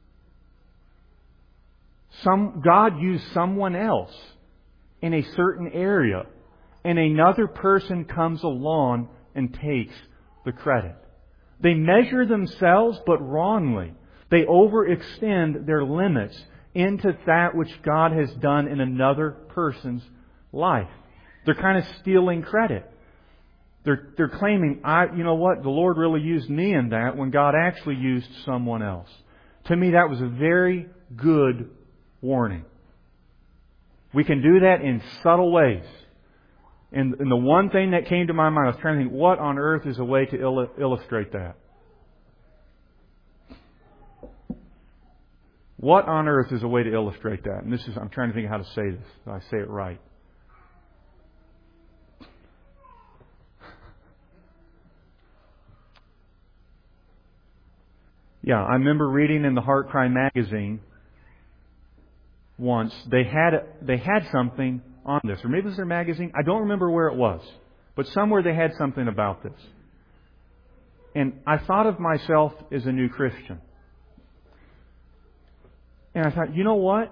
Some, God used someone else in a certain area, and another person comes along and takes the credit. They measure themselves, but wrongly. They overextend their limits into that which God has done in another person's life. They're kind of stealing credit. They're, they're claiming, I, you know what, the Lord really used me in that when God actually used someone else. To me, that was a very good warning. We can do that in subtle ways. And, and the one thing that came to my mind, I was trying to think, what on earth is a way to il- illustrate that? What on earth is a way to illustrate that? And this is, I'm trying to think of how to say this, so I say it right. Yeah, I remember reading in the Heart Cry magazine once, they had they had something on this. Or maybe it was their magazine. I don't remember where it was. But somewhere they had something about this. And I thought of myself as a new Christian. And I thought, you know what?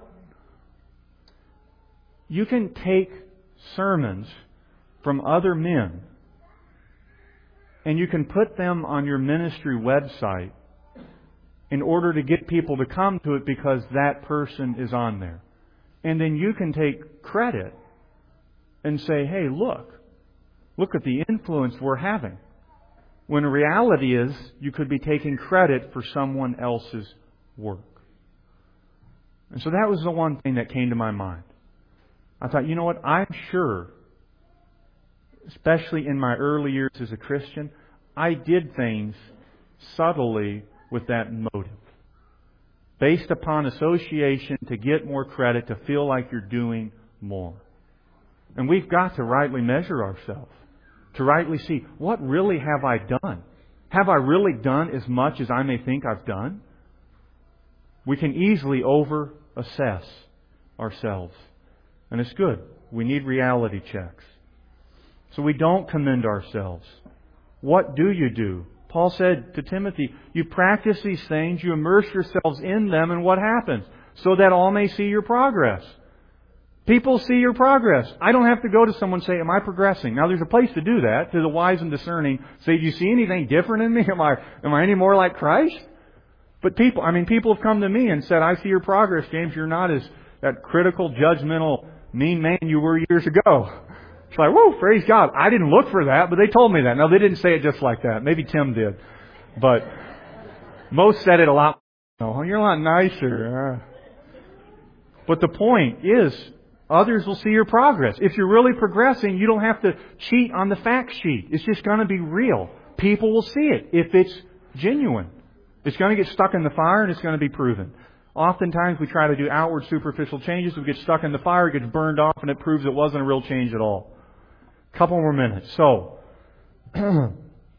You can take sermons from other men and you can put them on your ministry website in order to get people to come to it because that person is on there. And then you can take credit and say, hey, look, look at the influence we're having. When the reality is, you could be taking credit for someone else's work. And so that was the one thing that came to my mind. I thought, you know what? I'm sure especially in my early years as a Christian, I did things subtly with that motive. Based upon association to get more credit, to feel like you're doing more. And we've got to rightly measure ourselves. To rightly see, what really have I done? Have I really done as much as I may think I've done? We can easily over-assess ourselves. And it's good. We need reality checks. So we don't commend ourselves. What do you do? Paul said to Timothy, you practice these things, you immerse yourselves in them, and what happens? So that all may see your progress. People see your progress. I don't have to go to someone and say, am I progressing? Now there's a place to do that, to the wise and discerning. Say, do you see anything different in me? Am I, am I any more like Christ? But people, I mean, people have come to me and said, I see your progress, James. You're not as that critical, judgmental, mean man you were years ago. It's like, whoa, praise God. I didn't look for that, but they told me that. No, they didn't say it just like that. Maybe Tim did. But most said it a lot. Oh, you're a lot nicer. But the point is, others will see your progress. If you're really progressing, you don't have to cheat on the fact sheet. It's just going to be real. People will see it if it's genuine. It's going to get stuck in the fire and it's going to be proven. Oftentimes we try to do outward superficial changes. We get stuck in the fire, it gets burned off, and it proves it wasn't a real change at all. Couple more minutes. So, and,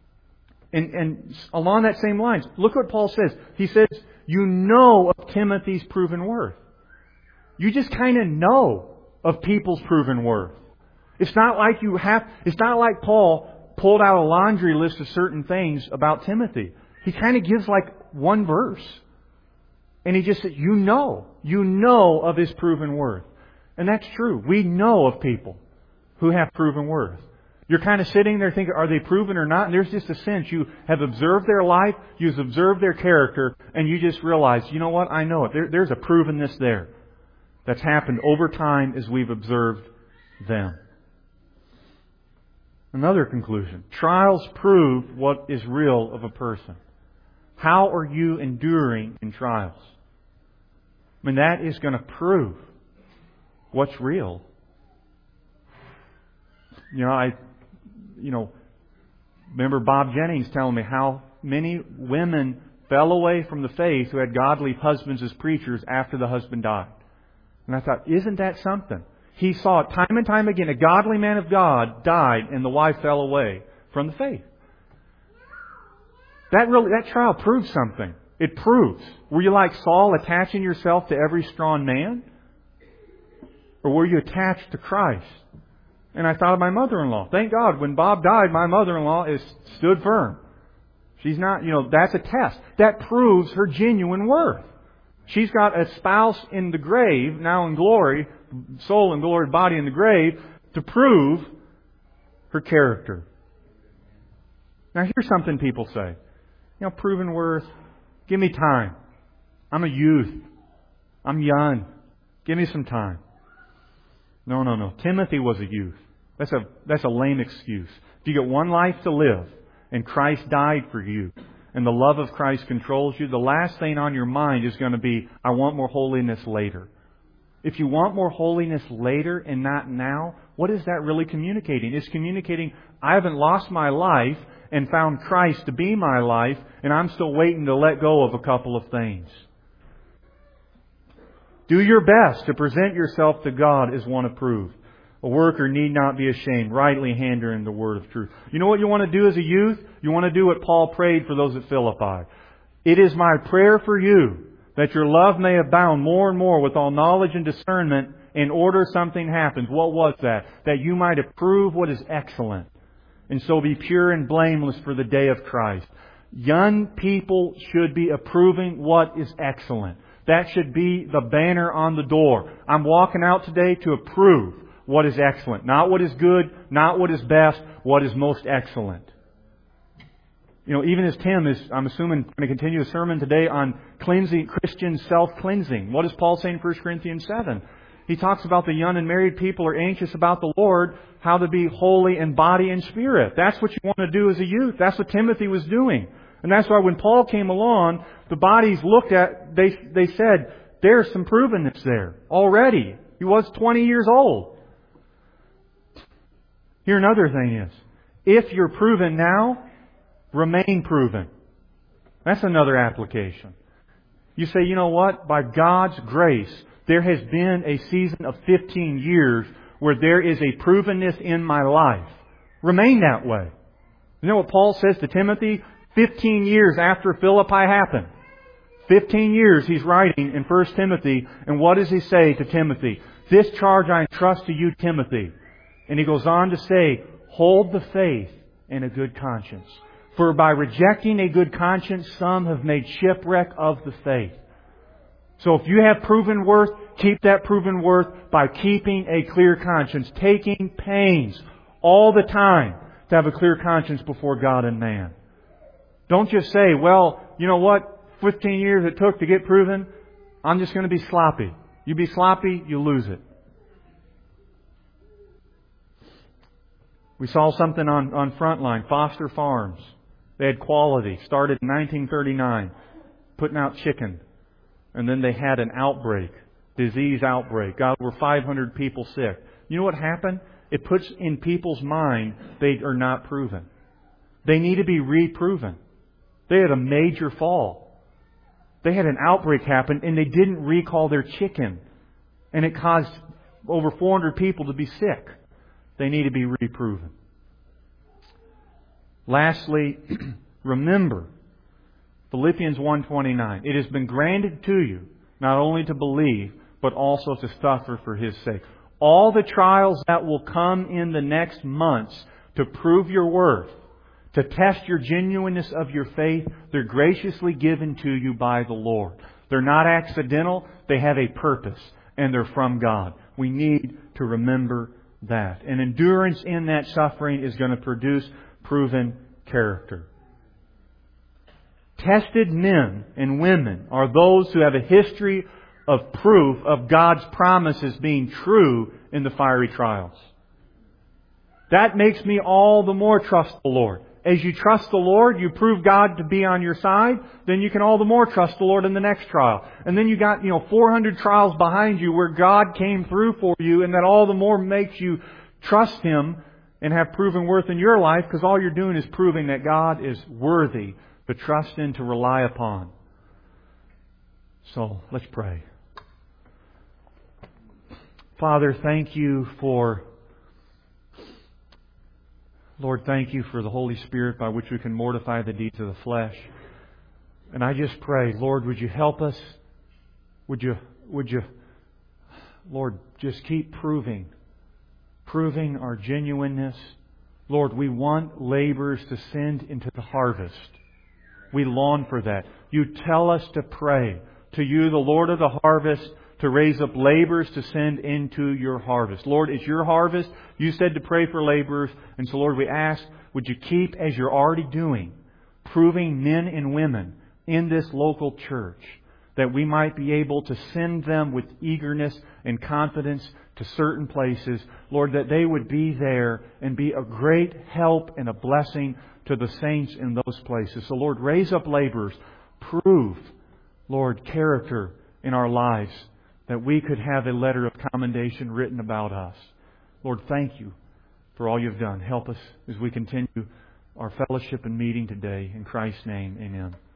and along that same lines, look what Paul says. He says, you know of Timothy's proven worth. You just kind of know of people's proven worth. It's not like you have, it's not like Paul pulled out a laundry list of certain things about Timothy. He kind of gives like one verse. And he just said, you know, you know of his proven worth. And that's true. We know of people who have proven worth. You're kind of sitting there thinking, are they proven or not? And there's just a sense you have observed their life, you've observed their character, and you just realize, you know what, I know it. There, there's a provenness there that's happened over time as we've observed them. Another conclusion. Trials prove what is real of a person. How are you enduring in trials? I mean, that is going to prove what's real. You know, I, you know, remember Bob Jennings telling me how many women fell away from the faith who had godly husbands as preachers after the husband died. And I thought, isn't that something? He saw it time and time again. A godly man of God died and the wife fell away from the faith. That really, that trial proves something. It proves. Were you like Saul, attaching yourself to every strong man? Or were you attached to Christ? And I thought of my mother-in-law. Thank God, when Bob died, my mother-in-law is stood firm. She's not, you know, that's a test. That proves her genuine worth. She's got a spouse in the grave, now in glory, soul in glory, body in the grave, to prove her character. Now here's something people say. You know, proven worth. Give me time. I'm a youth. I'm young. Give me some time. No, no, no. Timothy was a youth. That's a, that's a lame excuse. If you get one life to live and Christ died for you and the love of Christ controls you, the last thing on your mind is going to be, I want more holiness later. If you want more holiness later and not now, what is that really communicating? It's communicating, I haven't lost my life and found Christ to be my life, and I'm still waiting to let go of a couple of things. Do your best to present yourself to God as one approved. A worker need not be ashamed, rightly handling the word of truth. You know what you want to do as a youth? You want to do what Paul prayed for those at Philippi. It is my prayer for you that your love may abound more and more with all knowledge and discernment in order something happens. What was that? That you might approve what is excellent, and so be pure and blameless for the day of Christ. Young people should be approving what is excellent. That should be the banner on the door. I'm walking out today to approve what is excellent. Not what is good, not what is best, what is most excellent. You know, even as Tim is, I'm assuming, going to continue a sermon today on cleansing, Christian self-cleansing. What does Paul say in First Corinthians seven? He talks about the young and married people are anxious about the Lord, how to be holy in body and spirit. That's what you want to do as a youth. That's what Timothy was doing. And that's why when Paul came along, the bodies looked at, they, they said, there's some provenness there already. He was twenty years old. Here another thing is, if you're proven now, remain proven. That's another application. You say, you know what? By God's grace, there has been a season of fifteen years where there is a provenness in my life. Remain that way. You know what Paul says to Timothy? Fifteen years after Philippi happened. Fifteen years he's writing in First Timothy. And what does he say to Timothy? This charge I entrust to you, Timothy. And he goes on to say, hold the faith and a good conscience. For by rejecting a good conscience, some have made shipwreck of the faith. So if you have proven worth, keep that proven worth by keeping a clear conscience. Taking pains all the time to have a clear conscience before God and man. Don't just say, well, you know what? fifteen years it took to get proven. I'm just going to be sloppy. You be sloppy, you lose it. We saw something on, on Frontline, Foster Farms. They had quality. Started in nineteen thirty-nine, putting out chicken. And then they had an outbreak, disease outbreak. Got over five hundred people sick. You know what happened? It puts in people's mind they are not proven. They need to be reproven. They had a major fall. They had an outbreak happen and they didn't recall their chicken. And it caused over four hundred people to be sick. They need to be reproven. Lastly, remember Philippians one twenty-nine. It has been granted to you not only to believe, but also to suffer for His sake. All the trials that will come in the next months to prove your worth, to test your genuineness of your faith, they're graciously given to you by the Lord. They're not accidental. They have a purpose, and they're from God. We need to remember that. And endurance in that suffering is going to produce proven character. Tested men and women are those who have a history of proof of God's promises being true in the fiery trials. That makes me all the more trust the Lord. As you trust the Lord, you prove God to be on your side, then you can all the more trust the Lord in the next trial. And then you got, you know, four hundred trials behind you where God came through for you, and that all the more makes you trust Him and have proven worth in your life, because all you're doing is proving that God is worthy to trust in, to rely upon. So, let's pray. Father, thank You for Lord, thank You for the Holy Spirit by which we can mortify the deeds of the flesh. And I just pray, Lord, would You help us? Would You, would You, Lord, just keep proving, proving our genuineness. Lord, we want laborers to send into the harvest. We long for that. You tell us to pray to You, the Lord of the harvest, to raise up laborers to send into Your harvest. Lord, it's Your harvest. You said to pray for laborers. And so, Lord, we ask, would You keep, as You're already doing, proving men and women in this local church, that we might be able to send them with eagerness and confidence to certain places. Lord, that they would be there and be a great help and a blessing to the saints in those places. So, Lord, raise up laborers. Prove, Lord, character in our lives, that we could have a letter of commendation written about us. Lord, thank You for all You've done. Help us as we continue our fellowship and meeting today. In Christ's name, amen.